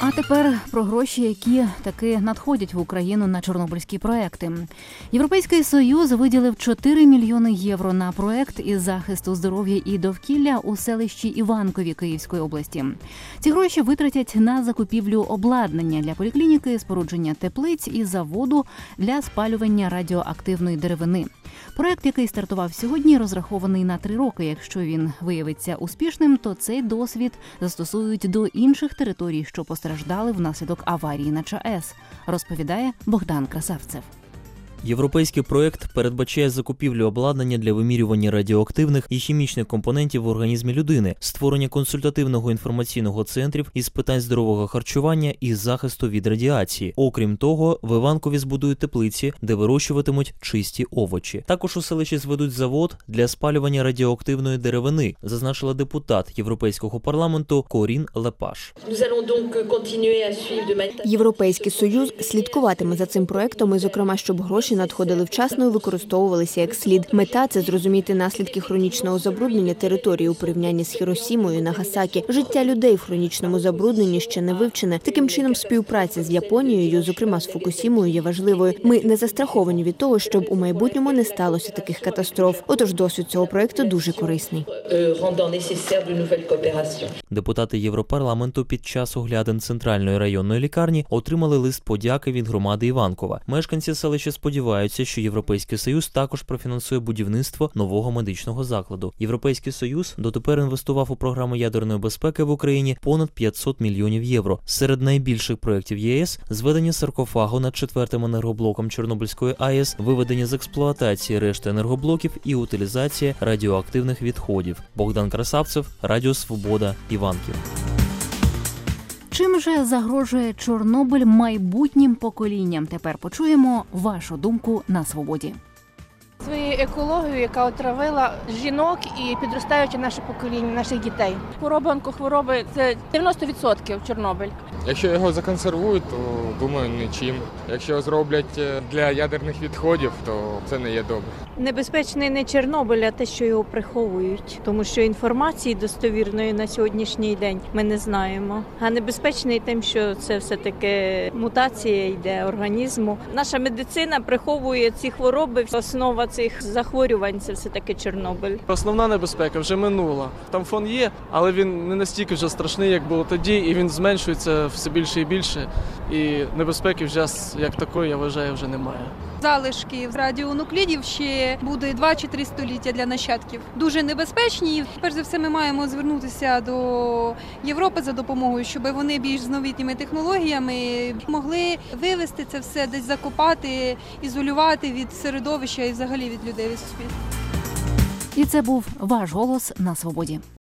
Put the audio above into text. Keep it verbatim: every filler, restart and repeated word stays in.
А тепер про гроші, які таки надходять в Україну на чорнобильські проекти. Європейський Союз виділив чотири мільйони євро на проект із захисту здоров'я і довкілля у селищі Іванкові Київської області. Ці гроші витратять на закупівлю обладнання для поліклініки, спорудження теплиць і заводу для спалювання радіоактивної деревини. Проект, який стартував сьогодні, розрахований на три роки. Якщо він виявиться успішним, то цей досвід застосують до інших територій, що постраждали внаслідок аварії на ЧАЕС, розповідає Богдан Красавцев. Європейський проект передбачає закупівлю обладнання для вимірювання радіоактивних і хімічних компонентів в організмі людини, створення консультативного інформаційного центрів із питань здорового харчування і захисту від радіації. Окрім того, в Іванкові збудують теплиці, де вирощуватимуть чисті овочі. Також у селищі зведуть завод для спалювання радіоактивної деревини, зазначила депутат Європейського парламенту Корін Лепаш. Європейський Союз слідкуватиме за цим проектом і, зокрема, щоб гроші надходили вчасно і використовувалися як слід. Мета – це зрозуміти наслідки хронічного забруднення території у порівнянні з Хіросімою і Нагасакі. Життя людей в хронічному забрудненні ще не вивчене. Таким чином, співпраця з Японією, зокрема з Фукусімою, є важливою. Ми не застраховані від того, щоб у майбутньому не сталося таких катастроф. Отож, досвід цього проекту дуже корисний. Депутати Європарламенту під час оглядин центральної районної лікарні отримали лист подяки від громади Іванкова. Мешканці селища сподіваються, що Європейський Союз також профінансує будівництво нового медичного закладу. Європейський Союз дотепер інвестував у програму ядерної безпеки в Україні понад п'ятсот мільйонів євро. Серед найбільших проєктів ЄС – зведення саркофагу над четвертим енергоблоком Чорнобильської АЕС, виведення з експлуатації решти енергоблоків і утилізація радіоактивних відходів. Богдан Красавцев, Радіо Свобода, Іванків. Чим же загрожує Чорнобиль майбутнім поколінням? Тепер почуємо вашу думку на Свободі. Своєю екологією, яка отравила жінок і підростаюче наше покоління, наших дітей. Хвороби, онкохвороби – це дев'яносто відсотків Чорнобиль. Якщо його законсервують, то, думаю, нічим. Якщо зроблять для ядерних відходів, то це не є добре. Небезпечний не Чорнобиль, а те, що його приховують. Тому що інформації достовірної на сьогоднішній день ми не знаємо. А небезпечний тим, що це все-таки мутація йде організму. Наша медицина приховує ці хвороби. Основа цих захворювань – це все-таки Чорнобиль. Основна небезпека вже минула. Там фон є, але він не настільки вже страшний, як було тоді, і він зменшується все більше і більше. І небезпеки вже, як такої, я вважаю, вже немає. Залишки радіонуклідів ще буде два чи три століття для нащадків. Дуже небезпечні. Перш за все, ми маємо звернутися до Європи за допомогою, щоб вони більш з новітніми технологіями могли вивести це все, десь закопати, ізолювати від середовища і взагалі від людей, від суспільства. І це був ваш голос на Свободі.